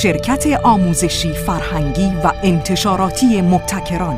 شرکت آموزشی فرهنگی و انتشاراتی مبتکران.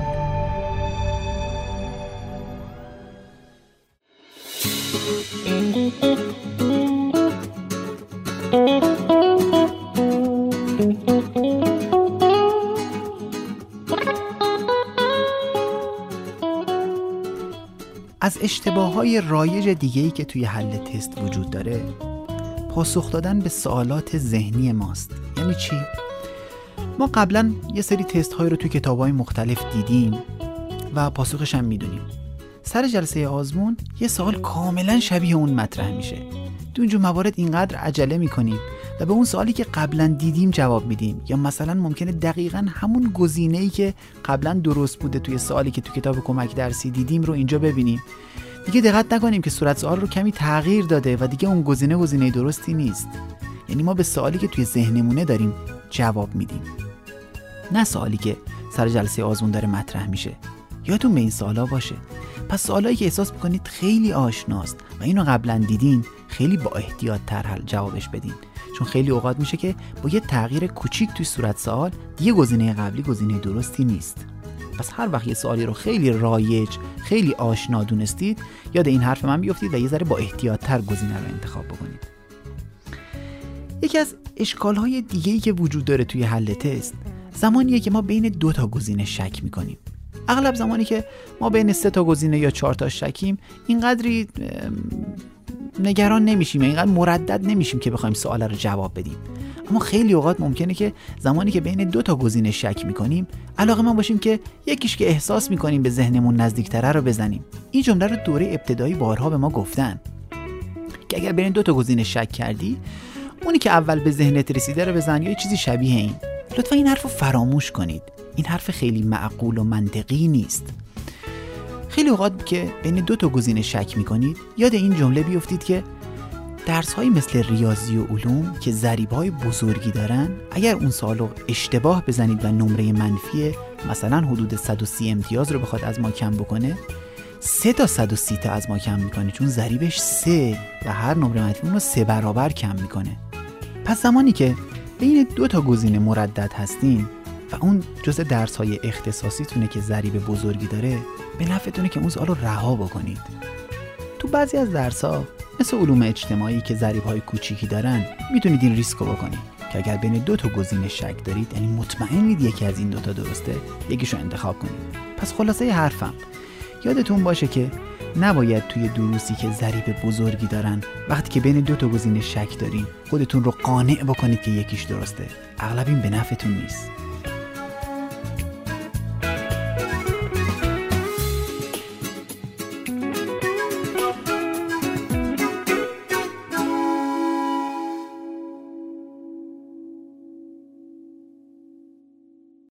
از اشتباه‌های رایج دیگه‌ای که توی حل تست وجود داره، پاسخ دادن به سوالات ذهنی ماست. یعنی چی؟ ما قبلا یه سری تست‌های رو توی کتاب‌های مختلف دیدیم و پاسخش هم میدونیم. سر جلسه آزمون یه سوال کاملا شبیه اون مطرح میشه. تو اونجور موارد اینقدر عجله میکنیم و به اون سوالی که قبلا دیدیم جواب میدیم، یا مثلا ممکنه دقیقاً همون گزینه‌ای که قبلا درست بوده توی سوالی که تو کتاب کمک درسی دیدیم رو اینجا ببینیم. دیگه دقت نکنیم که صورت سوال رو کمی تغییر داده و دیگه اون گزینه درستی نیست. یعنی ما به سوالی که توی ذهنمونه داریم جواب میدیم، نه سوالی که سر جلسه آزمون داره مطرح میشه. یادتون به این سوالا باشه. پس سوالایی که احساس میکنید خیلی آشناست و اینو قبلا دیدین، خیلی با احتیاط تر جوابش بدین، چون خیلی اوقات میشه که با یه تغییر کوچیک توی صورت سوال دیگه گزینه قبلی گزینه درستی نیست. پس هر وقت یه سوالی رو خیلی رایج، خیلی آشنا دونستید، یاد این حرف من بیافتید و یه ذره با احتیاط تر گزینه رو انتخاب بکنید. یکی از اشکال‌های دیگه‌ای که وجود داره توی حل تست، زمانیه که ما بین 2 تا گزینه شک می‌کنیم. اغلب زمانی که ما بین 3 تا گزینه یا 4 تا شکیم، اینقدری نگران نمیشیم، اینقدر مردد نمیشیم که بخوایم سوال رو جواب بدیم. اما خیلی اوقات ممکنه که زمانی که بین 2 تا گزینه شک میکنیم، علاقه‌مند باشیم که یکیش که احساس میکنیم به ذهنمون نزدیک‌تره رو بزنیم. این جمله رو دوره ابتدایی بارها به ما گفتن که اگر بین 2 تا گزینه شک کردی، اونی که اول به ذهنت رسیده رو بزن یا یه چیزی شبیه این. لطفا این حرفو فراموش کنید. این حرف خیلی معقول و منطقی نیست. خیلی اوقات که بین 2 تا گزینه شک میکنید، یاد این جمله بیفتید که درس‌هایی مثل ریاضی و علوم که ضریب‌های بزرگی دارن، اگر اون سوال رو اشتباه بزنید و نمره منفی مثلا حدود 130 امتیاز رو بخواد از ما کم بکنه، 3 تا 130 تا از ما کم میکنه، چون ضریبش 3 و هر نمره منفی اون رو 3 برابر کم میکنه. پس زمانی که بین 2 تا گزینه مردد هستین و اون جزء درس‌های اختصاصی تونه که ضریب بزرگی داره، به نفعتونه که اون سوال رو رها بکنید. تو بعضی از درس‌ها مثل علوم اجتماعی که ضریب‌های کوچیکی دارن، میتونید این ریسکو بکنید که اگر بین 2 تا گزینه شک دارید، یعنی مطمئنید یکی از این 2 تا درسته، یکیشو انتخاب کنید. پس خلاصه حرفم، یادتون باشه که نباید توی دروسی که ضریب بزرگی دارن، وقتی که بین 2 تا گزینه شک دارین، خودتون رو قانع بکنید که یکیش درسته. اغلب این به نفعتون نیست.